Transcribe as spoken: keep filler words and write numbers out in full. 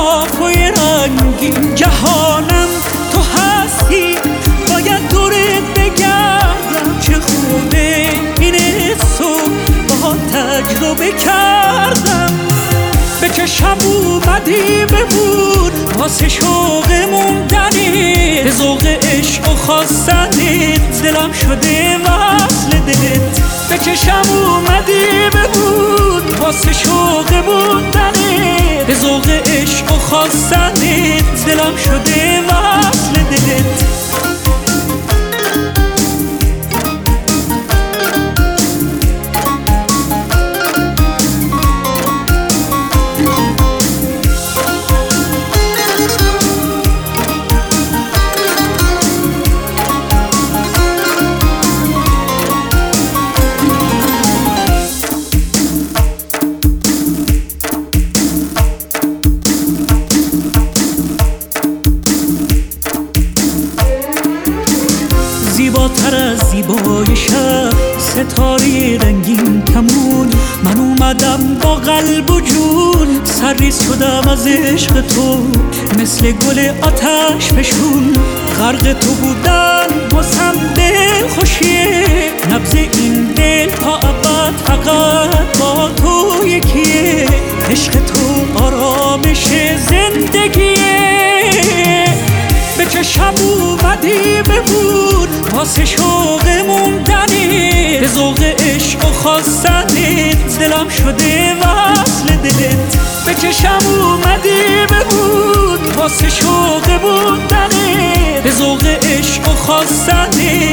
صافای رنگین جهانم تو هستی، باید دورت بگردم. چه خوبه این حسو با تجربه کردم. به چشم اومدی ببود واسه شوق موندنت، به ذوق عشق و خواستنت دلم شده وصل دلت. به چشم اومدی ببود واسه شوق موندنت، به ذوق عشق و خواستنت دلم شده وصل دلت. زیباتر از زیبای شب ستاره رنگین کمون، من اومدم با قلب و جون سرریز شدم از عشق تو. مثل گل آتش فشون غرق تو بودن واسم دل خوشیه. نبض این دل تا ابد فقط با تو یکیه. عشق تو آرامش زندگیه. به چشم اومدی ببود واسه شوق موندنت، به ذوق عشق و خواستنت دلم شده وصل دلت. به چشم اومدی ببود واسه شوق موندنت، به ذوق عشق و خواستنت